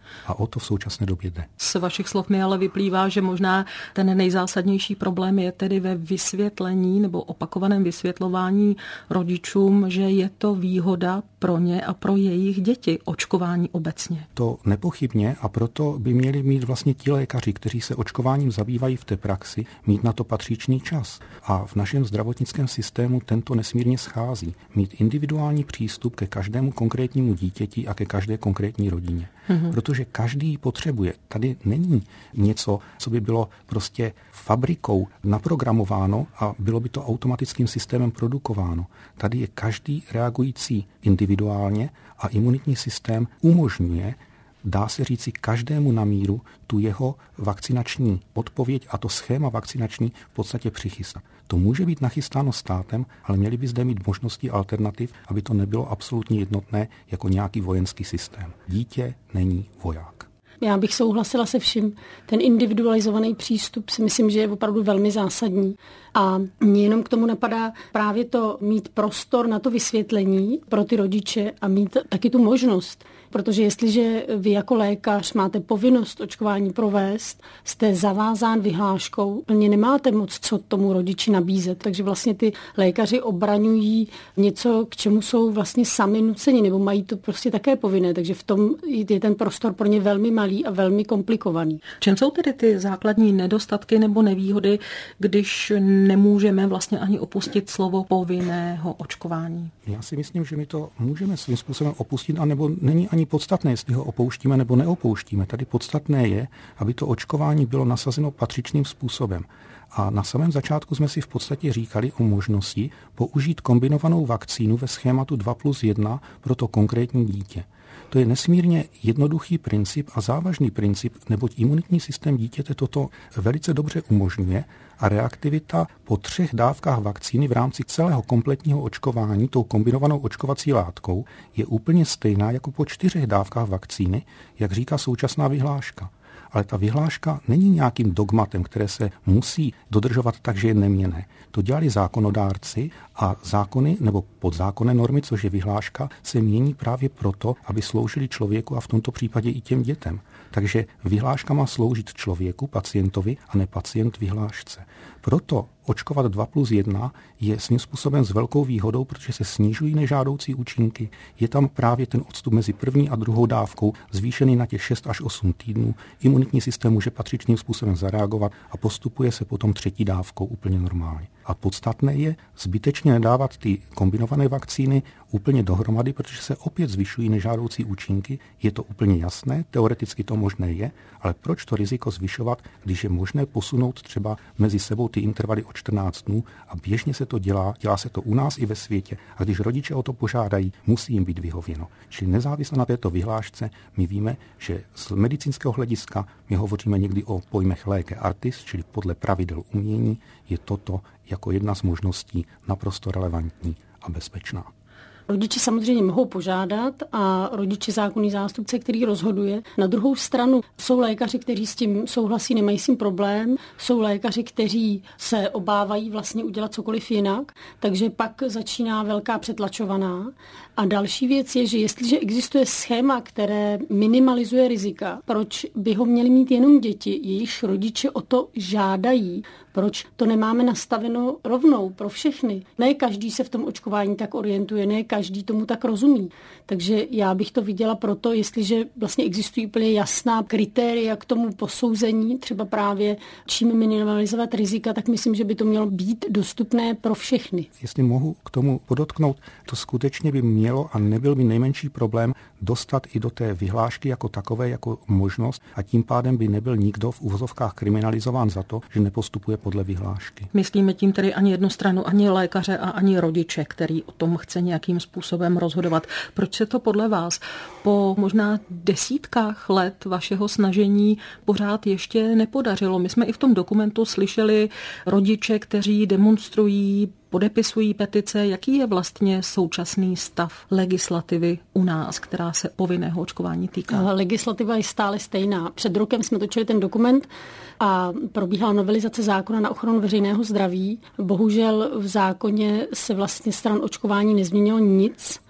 A o to v současné době jde. Z vašich slov mi ale vyplývá, že možná ten nejzásadnější problém je tedy ve vysvětlení nebo opakovaném vysvětlování rodičům, že je to výhoda pro ně a pro jejich děti očkování obecně. To nepochybně, a proto by měli mít vlastně ti lékaři, kteří se očkováním zabývají v té praxi, mít na to patřičný čas. A v našem zdravotnickém systému tento nesmírně schází. Mít individuální přístup ke každému konkrétnímu dítěti a ke každé konkrétní rodině. Mm-hmm. Protože každý potřebuje. Tady není něco, co by bylo prostě fabrikou naprogramováno a bylo by to automatickým systémem produkováno. Tady je každý reagující individuálně a imunitní systém umožňuje, dá se říci, každému na míru tu jeho vakcinační odpověď a to schéma vakcinační v podstatě přichystat. To může být nachystáno státem, ale měli by zde mít možnosti alternativ, aby to nebylo absolutně jednotné jako nějaký vojenský systém. Dítě není voják. Já bych souhlasila se vším. Ten individualizovaný přístup si myslím, že je opravdu velmi zásadní. A mě jenom k tomu napadá právě to mít prostor na to vysvětlení pro ty rodiče a mít taky tu možnost. Protože jestliže vy jako lékař máte povinnost očkování provést, jste zavázán vyhláškou, plně nemáte moc co tomu rodiči nabízet. Takže vlastně ty lékaři obraňují něco, k čemu jsou vlastně sami nuceni, nebo mají to prostě také povinné. Takže v tom je ten prostor pro ně velmi malý a velmi komplikovaný. Čem jsou tedy ty základní nedostatky nebo nevýhody, když nemůžeme vlastně ani opustit slovo povinného očkování? Já si myslím, že my to můžeme svým způsobem opustit, anebo není ani podstatné, jestli ho opouštíme nebo neopouštíme. Tady podstatné je, aby to očkování bylo nasazeno patřičným způsobem. A na samém začátku jsme si v podstatě říkali o možnosti použít kombinovanou vakcínu ve schématu dva plus jedna pro to konkrétní dítě. To je nesmírně jednoduchý princip a závažný princip, neboť imunitní systém dítěte toto velice dobře umožňuje a reaktivita po třech dávkách vakcíny v rámci celého kompletního očkování tou kombinovanou očkovací látkou je úplně stejná jako po čtyřech dávkách vakcíny, jak říká současná vyhláška. Ale ta vyhláška není nějakým dogmatem, které se musí dodržovat tak, že je neměnné. To dělali zákonodárci a zákony nebo podzákonné normy, což je vyhláška, se mění právě proto, aby sloužili člověku a v tomto případě i těm dětem. Takže vyhláška má sloužit člověku, pacientovi a ne pacient vyhlášce. Proto očkovat dva plus jedna je svým způsobem s velkou výhodou, protože se snižují nežádoucí účinky. Je tam právě ten odstup mezi první a druhou dávkou zvýšený na těch šest až osm týdnů. Imunitní systém může patřičným způsobem zareagovat a postupuje se potom třetí dávkou úplně normálně. A podstatné je zbytečně nedávat ty kombinované vakcíny úplně dohromady, protože se opět zvyšují nežádoucí účinky. Je to úplně jasné, teoreticky to možné je, ale proč to riziko zvyšovat, když je možné posunout třeba mezi sebou ty intervaly o čtrnáct dnů a běžně se to dělá, dělá se to u nás i ve světě. A když rodiče o to požádají, musí jim být vyhověno. Čili nezávisle na této vyhlášce, my víme, že z medicínského hlediska my hovoříme někdy o pojmech lege artis, čili podle pravidel umění, je toto jako jedna z možností naprosto relevantní a bezpečná. Rodiče samozřejmě mohou požádat a rodiče zákonný zástupce, který rozhoduje. Na druhou stranu jsou lékaři, kteří s tím souhlasí, nemají s tím problém. Jsou lékaři, kteří se obávají vlastně udělat cokoliv jinak, takže pak začíná velká přetlačovaná. A další věc je, že jestliže existuje schéma, které minimalizuje rizika, proč by ho měli mít jenom děti, jejichž rodiče o to žádají, proč to nemáme nastaveno rovnou pro všechny. Ne každý se v tom očkování tak orientuje, ne každý tomu tak rozumí. Takže já bych to viděla proto, jestliže vlastně existují úplně jasná kritéria k tomu posouzení, třeba právě čím minimalizovat rizika, tak myslím, že by to mělo být dostupné pro všechny. Jestli mohu k tomu podotknout, to skutečně by mělo a nebyl by nejmenší problém dostat i do té vyhlášky jako takové, jako možnost a tím pádem by nebyl nikdo v uvozovkách kriminalizován za to, že nepostupuje podle vyhlášky. Myslíme tím tedy ani jednu stranu, ani lékaře a ani rodiče, který o tom chce nějakým způsobem rozhodovat. Proč se to podle vás po možná desítkách let vašeho snažení pořád ještě nepodařilo? My jsme i v tom dokumentu slyšeli rodiče, kteří demonstrují, podepisují petice. Jaký je vlastně současný stav legislativy u nás, která se povinného očkování týká? Legislativa je stále stejná. Před rokem jsme točili ten dokument a probíhala novelizace zákona na ochranu veřejného zdraví. Bohužel v zákoně se vlastně stran očkování nezměnilo nic.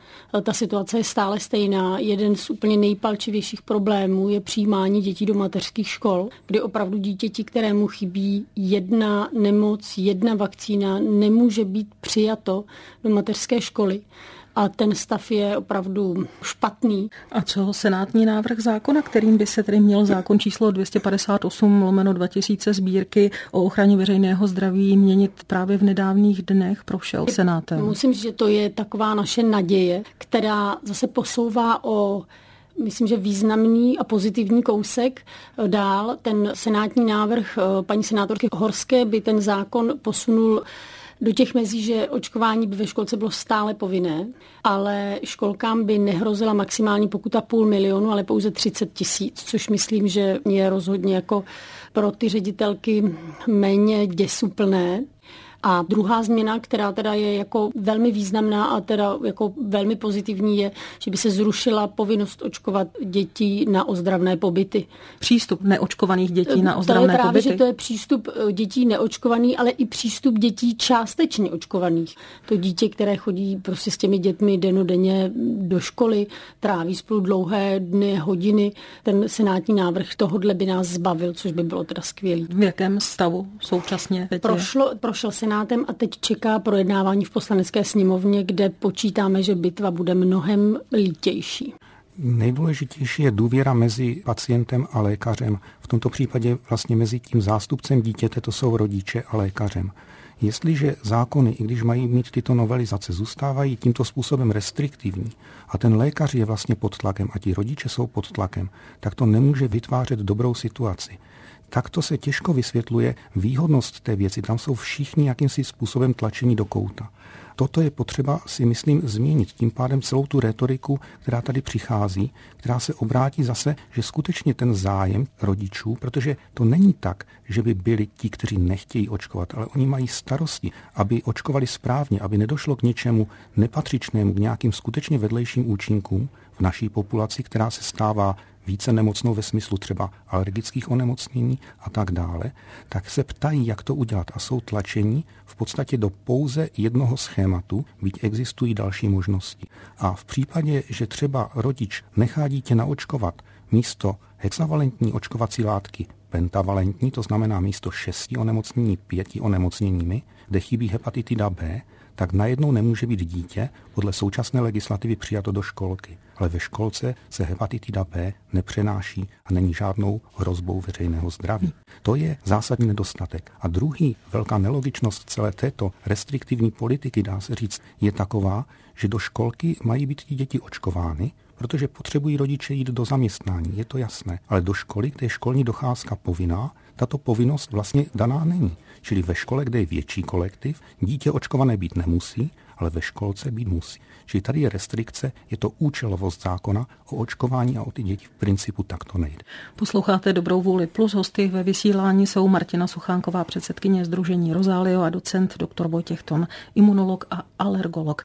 Ta situace je stále stejná. Jeden z úplně nejpalčivějších problémů je přijímání dětí do mateřských škol, kdy opravdu dítěti, kterému chybí jedna nemoc, jedna vakcína, nemůže být přijato do mateřské školy. A ten stav je opravdu špatný. A co senátní návrh zákona, kterým by se tedy měl zákon číslo dvě stě padesát osm lomeno dva tisíce sbírky o ochraně veřejného zdraví měnit právě v nedávných dnech, prošel senátem? Musím říct, že to je taková naše naděje, která zase posouvá o myslím, že významný a pozitivní kousek dál. Ten senátní návrh paní senátorky Horské by ten zákon posunul do těch mezí, že očkování by ve školce bylo stále povinné, ale školkám by nehrozila maximální pokuta půl milionu, ale pouze třicet tisíc, což myslím, že je rozhodně jako pro ty ředitelky méně děsuplné. A druhá změna, která teda je jako velmi významná a teda jako velmi pozitivní, je, že by se zrušila povinnost očkovat děti na ozdravné pobyty. Přístup neočkovaných dětí na ozdravné pobyty? To je právě, pobyty. Že to je přístup dětí neočkovaných, ale i přístup dětí částečně očkovaných. To dítě, které chodí prostě s těmi dětmi dennodenně do školy, tráví spolu dlouhé dny, hodiny. Ten senátní návrh tohodle by nás zbavil, což by bylo teda skvělý. V jakém stavu současně? Prošlo, prošel senátem a teď čeká projednávání v Poslanecké sněmovně, kde počítáme, že bitva bude mnohem lítější. Nejdůležitější je důvěra mezi pacientem a lékařem. V tomto případě vlastně mezi tím zástupcem dítěte, to jsou rodiče a lékařem. Jestliže zákony, i když mají mít tyto novelizace, zůstávají tímto způsobem restriktivní a ten lékař je vlastně pod tlakem a ti rodiče jsou pod tlakem, tak to nemůže vytvářet dobrou situaci. Takto se těžko vysvětluje výhodnost té věci. Tam jsou všichni jakýmsi způsobem tlačení do kouta. Toto je potřeba si myslím změnit. Tím pádem celou tu retoriku, která tady přichází, která se obrátí zase, že skutečně ten zájem rodičů, protože to není tak, že by byli ti, kteří nechtějí očkovat, ale oni mají starosti, aby očkovali správně, aby nedošlo k něčemu nepatřičnému, k nějakým skutečně vedlejším účinkům v naší populaci, která se stává více nemocnou ve smyslu třeba alergických onemocnění a tak dále, tak se ptají, jak to udělat a jsou tlačení v podstatě do pouze jednoho schématu, byť existují další možnosti. A v případě, že třeba rodič nechá dítě naočkovat místo hexavalentní očkovací látky pentavalentní, to znamená místo šesti onemocnění pěti onemocněními, kde chybí hepatitida B, tak najednou nemůže být dítě podle současné legislativy přijato do školky. Ale ve školce se hepatitida B nepřenáší a není žádnou hrozbou veřejného zdraví. To je zásadní nedostatek. A druhý velká nelogičnost celé této restriktivní politiky, dá se říct, je taková, že do školky mají být ty děti očkovány, protože potřebují rodiče jít do zaměstnání, je to jasné. Ale do školy, kde je školní docházka povinná, tato povinnost vlastně daná není. Čili ve škole, kde je větší kolektiv, dítě očkované být nemusí, ale ve školce být musí. Čili tady je restrikce, je to účelovost zákona o očkování a o ty děti v principu takto nejde. Posloucháte Dobrou vůli plus, hosty ve vysílání jsou Martina Suchánková, předsedkyně Sdružení Rozálio a docent doktor Vojtěch Ton, imunolog a alergolog.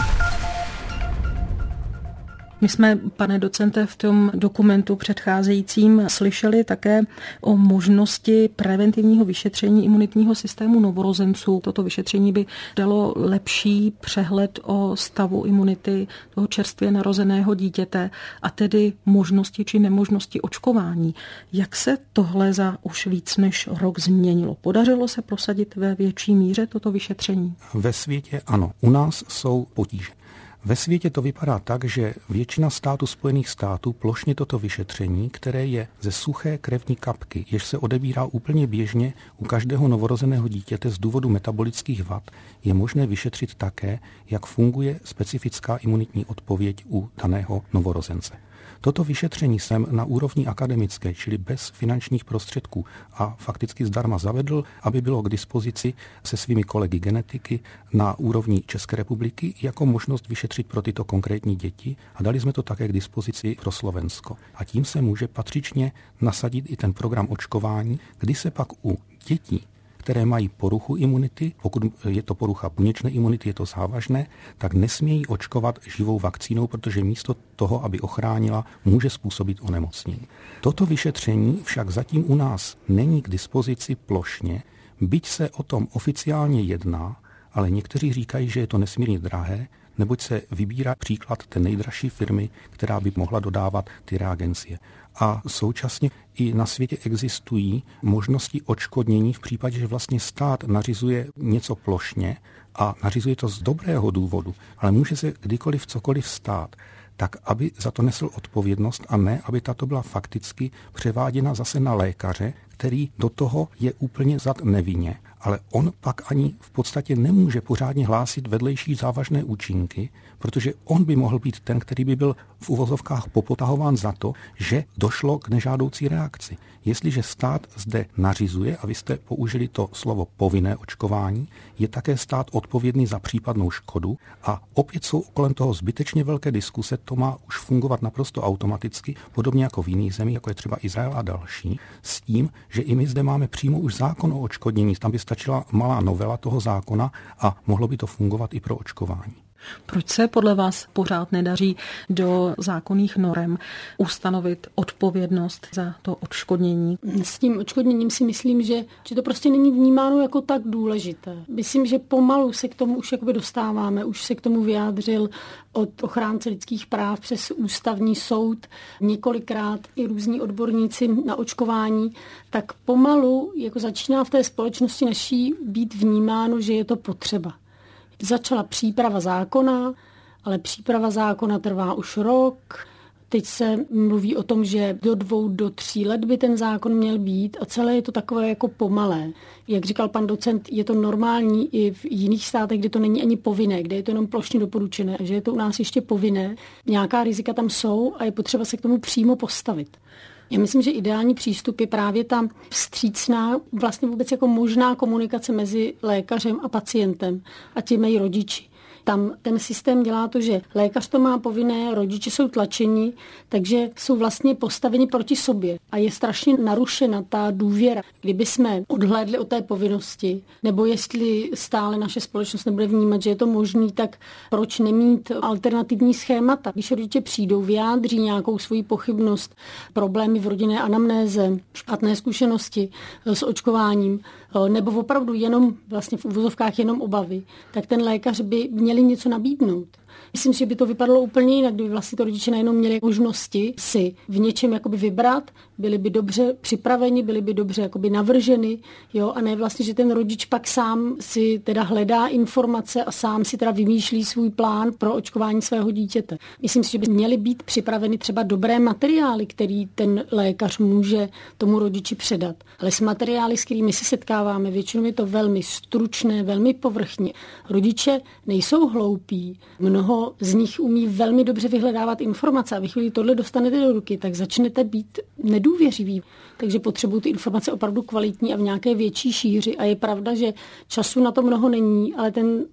My jsme, pane docente, v tom dokumentu předcházejícím slyšeli také o možnosti preventivního vyšetření imunitního systému novorozenců. Toto vyšetření by dalo lepší přehled o stavu imunity toho čerstvě narozeného dítěte a tedy možnosti či nemožnosti očkování. Jak se tohle za už víc než rok změnilo? Podařilo se prosadit ve větší míře toto vyšetření? Ve světě ano. U nás jsou potíže. Ve světě to vypadá tak, že většina států Spojených států plošně toto vyšetření, které je ze suché krevní kapky, jež se odebírá úplně běžně u každého novorozeného dítěte z důvodu metabolických vad, je možné vyšetřit také, jak funguje specifická imunitní odpověď u daného novorozence. Toto vyšetření jsem na úrovni akademické, čili bez finančních prostředků a fakticky zdarma zavedl, aby bylo k dispozici se svými kolegy genetiky na úrovni České republiky jako možnost vyšetřit pro tyto konkrétní děti a dali jsme to také k dispozici pro Slovensko. A tím se může patřičně nasadit i ten program očkování, kdy se pak u dětí, které mají poruchu imunity, pokud je to porucha buněčné imunity, je to závažné, tak nesmějí očkovat živou vakcínou, protože místo toho, aby ochránila, může způsobit onemocnění. Toto vyšetření však zatím u nás není k dispozici plošně, byť se o tom oficiálně jedná ale někteří říkají, že je to nesmírně drahé, neboť se vybírá příklad té nejdražší firmy, která by mohla dodávat ty reagencie. A současně i na světě existují možnosti odškodnění v případě, že vlastně stát nařizuje něco plošně a nařizuje to z dobrého důvodu, ale může se kdykoliv cokoliv stát, tak aby za to nesl odpovědnost a ne, aby tato byla fakticky převáděna zase na lékaře, který do toho je úplně zad nevinně, ale on pak ani v podstatě nemůže pořádně hlásit vedlejší závažné účinky, protože on by mohl být ten, který by byl v uvozovkách popotahován za to, že došlo k nežádoucí reakci. Jestliže stát zde nařizuje, a vy jste použili to slovo povinné očkování, je také stát odpovědný za případnou škodu a opět jsou kolem toho zbytečně velké diskuse, to má už fungovat naprosto automaticky, podobně jako v jiných zemích, jako je třeba Izrael a další, s tím, že i my zde máme přímo už zákon o odškodnění, tam by stačila malá novela toho zákona a mohlo by to fungovat i pro očkování. Proč se podle vás pořád nedaří do zákonných norem ustanovit odpovědnost za to odškodnění? S tím odškodněním si myslím, že, že to prostě není vnímáno jako tak důležité. Myslím, že pomalu se k tomu už jakoby dostáváme. Už se k tomu vyjádřil od ochránce lidských práv přes ústavní soud několikrát i různí odborníci na očkování. Tak pomalu jako začíná v té společnosti naší být vnímáno, že je to potřeba. Začala příprava zákona, ale příprava zákona trvá už rok. Teď se mluví o tom, že do dvou, do tří let by ten zákon měl být a celé je to takové jako pomalé. Jak říkal pan docent, je to normální i v jiných státech, kde to není ani povinné, kde je to jenom plošně doporučené, že je to u nás ještě povinné. Nějaká rizika tam jsou a je potřeba se k tomu přímo postavit. Já myslím, že ideální přístup je právě ta vstřícná, vlastně vůbec jako možná komunikace mezi lékařem a pacientem a těmi rodiči. Tam ten systém dělá to, že lékař to má povinné, rodiče jsou tlačeni, takže jsou vlastně postaveni proti sobě a je strašně narušena ta důvěra. Kdyby jsme odhlédli od té povinnosti, nebo jestli stále naše společnost nebude vnímat, že je to možný, tak proč nemít alternativní schémata? Když rodiče přijdou, vyjádří nějakou svoji pochybnost, problémy v rodinné anamnéze, špatné zkušenosti s očkováním, nebo opravdu jenom vlastně v uvozovkách jenom obavy, tak ten lékař by měli něco nabídnout. Myslím, že by to vypadalo úplně jinak, kdyby vlastně to rodiče najednou měli možnosti si v něčem jakoby vybrat, byli by dobře připraveni, byli by dobře jakoby navrženi, jo, a ne vlastně, že ten rodič pak sám si teda hledá informace a sám si teda vymýšlí svůj plán pro očkování svého dítěte. Myslím si, že by měly být připraveny třeba dobré materiály, který ten lékař může tomu rodiči předat. Ale s materiály, s kterými se setkáváme, většinou je to velmi stručné, velmi povrchně. Rodiče nejsou hloupí, mnoho z nich umí velmi dobře vyhledávat informace a vy chvíli tohle dostanete do ruky, tak začnete být nedůvěřiví. Takže potřebují ty informace opravdu kvalitní a v nějaké větší šíři. A je pravda, že času na to mnoho není, ale ten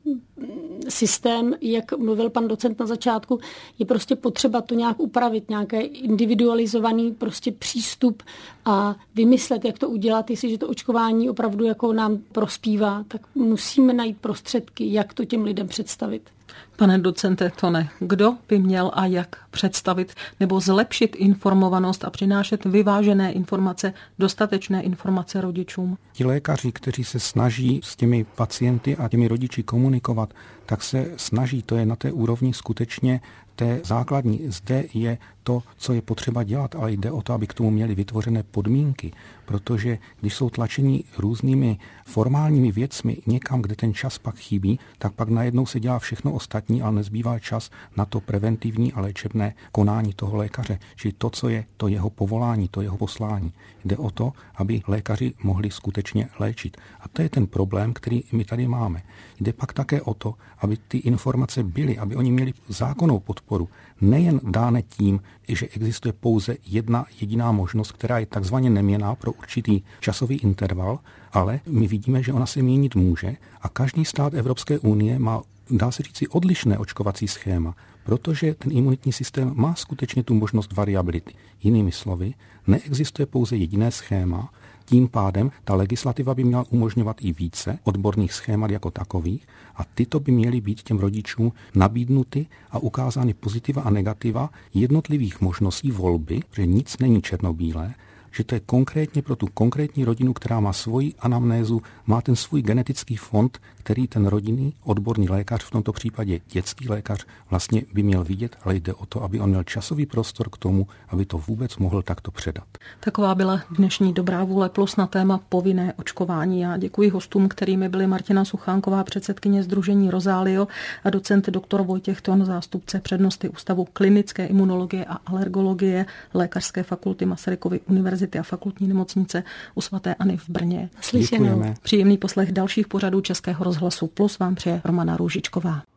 systém, jak mluvil pan docent na začátku, je prostě potřeba to nějak upravit, nějaký individualizovaný prostě přístup a vymyslet, jak to udělat, jestliže to očkování opravdu jako nám prospívá, tak musíme najít prostředky, jak to těm lidem představit. Pane docente Tone, kdo by měl a jak představit nebo zlepšit informovanost a přinášet vyvážené informace, dostatečné informace rodičům? Ti lékaři, kteří se snaží s těmi pacienty a těmi rodiči komunikovat, tak se snaží, to je na té úrovni skutečně té základní. Zde je to, co je potřeba dělat, ale jde o to, aby k tomu měli vytvořené podmínky, protože když jsou tlačení různými formálními věcmi někam, kde ten čas pak chybí, tak pak najednou se dělá všechno ostatní, ale nezbývá čas na to preventivní a léčebné konání toho lékaře, čili to, co je to jeho povolání, to jeho poslání. Jde o to, aby lékaři mohli skutečně léčit. A to je ten problém, který my tady máme. Jde pak také o to, aby ty informace byly, aby oni měli zákonnou podporu, nejen dáne tím, že existuje pouze jedna jediná možnost, která je takzvaně neměnná pro určitý časový interval, ale my vidíme, že ona se měnit může a každý stát Evropské unie má, dá se říci, odlišné očkovací schéma, protože ten imunitní systém má skutečně tu možnost variability. Jinými slovy, neexistuje pouze jediné schéma, tím pádem ta legislativa by měla umožňovat i více odborných schémat jako takových a tyto by měly být těm rodičům nabídnuty a ukázány pozitiva a negativa jednotlivých možností volby, že nic není černobílé že to je konkrétně pro tu konkrétní rodinu, která má svoji anamnézu, má ten svůj genetický fond, který ten rodinný odborný lékař, v tomto případě dětský lékař, vlastně by měl vidět, ale jde o to, aby on měl časový prostor k tomu, aby to vůbec mohl takto předat. Taková byla dnešní Dobrá vůle plus na téma povinné očkování. Já děkuji hostům, kterými byly Martina Suchánková, předsedkyně Sdružení Rozálio, a docent doktor Vojtěch Ton, zástupce přednosty Ústavu klinické imunologie a alergologie Lékařské fakulty Masarykovy univerzity a fakultní nemocnice u svaté Anny v Brně. Děkujeme. Příjemný poslech dalších pořadů Českého rozhlasu Plus vám přeje Romana Růžičková.